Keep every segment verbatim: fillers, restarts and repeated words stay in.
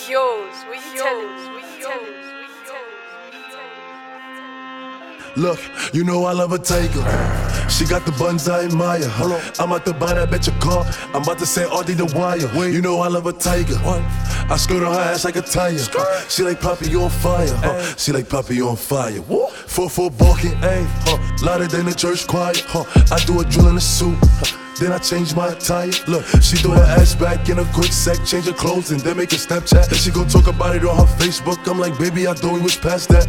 Yours, what you tellin'? What you tellin'? Look, you know I love a tiger. She got the buns I admire. I'm about to buy that bitch a car. I'm about to say Audie the wire. You know I love a tiger. I skirt on her ass like a tire. She like Poppy, you on fire. She like Poppy, you on fire. Four four balking, ayy. Louder than the church choir. I do a drill in a suit. Then I change my attire. Look, she throw her ass back in a quick sec, change her clothes and then make a Snapchat. Then she gon' talk about it on her Facebook. I'm like, baby, I thought we was past that.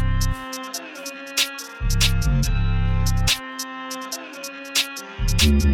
Thank you.